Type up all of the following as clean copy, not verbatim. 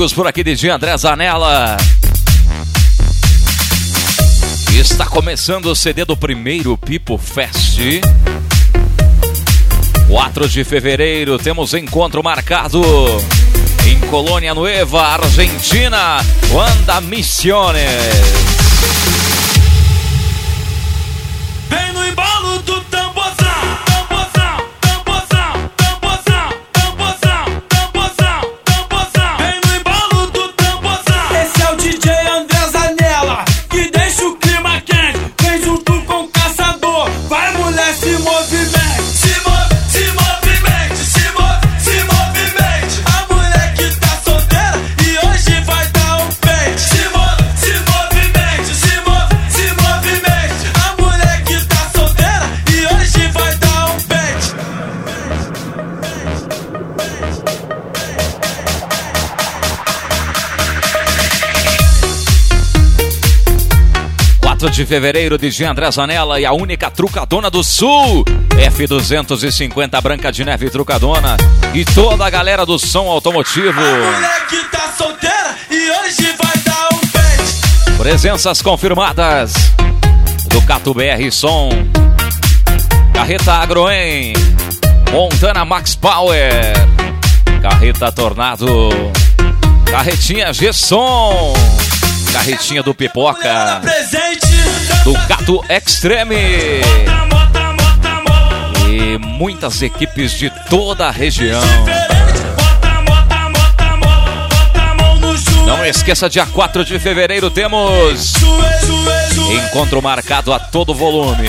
amigos, por aqui DJ André Zanella. Está começando o CD do primeiro People Fest. 4 de fevereiro, temos encontro marcado em Colônia Nueva, Argentina, Wanda Misiones. Vem no embalo do tamborzão. De fevereiro, DJ André Zanella e a única trucadona do Sul, F250 Branca de Neve Trucadona e toda a galera do som automotivo. A moleque tá solteira e hoje vai dar um pet. Presenças confirmadas: Ducato BR Som, Carreta Agroen, Montana Max Power, Carreta Tornado, Carretinha G-Som, Carretinha do Pipoca, Ducato Extreme e muitas equipes de toda a região. Não esqueça, dia 4 de fevereiro temos encontro marcado a todo volume.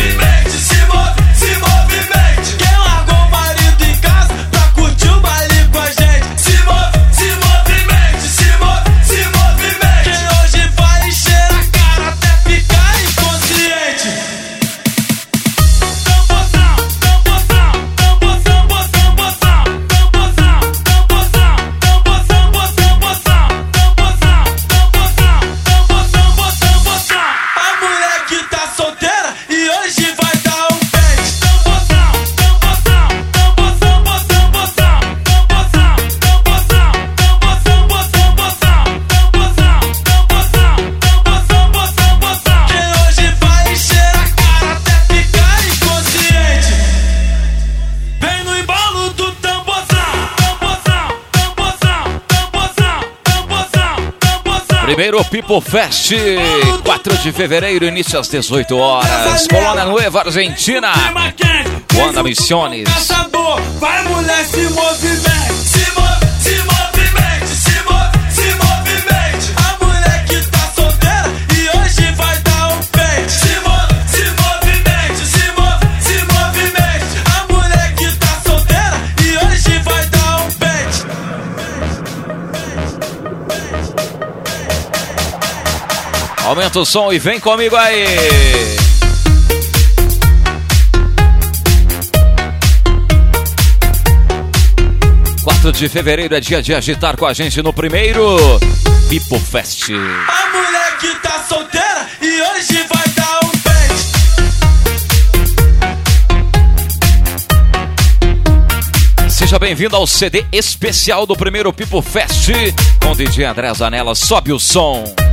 Quem largou o marido em casa pra curtir o baile com a gente? Se movimente, se movimente. Quem hoje vai encher a cara até ficar inconsciente. A moleque tá solteira e hoje vai dar um pet. Quem hoje vai encher a cara até ficar inconsciente. Vem no embalo do Primeiro People Fest, 4 de fevereiro, início às 18 horas, Colônia Nueva, Argentina, Wanda Misiones. Vai, mulher, se movimente. Se movimente. A mulher que tá solteira e hoje vai dar um pet. Se movimente. A mulher que tá solteira e hoje vai dar um pet. Aumenta o som e vem comigo aí. De fevereiro é dia de agitar com a gente no primeiro People Fest. A mulher que tá solteira e hoje vai dar um pet. Seja bem-vindo ao CD especial do primeiro People Fest com DJ André Zanella. Sobe o som.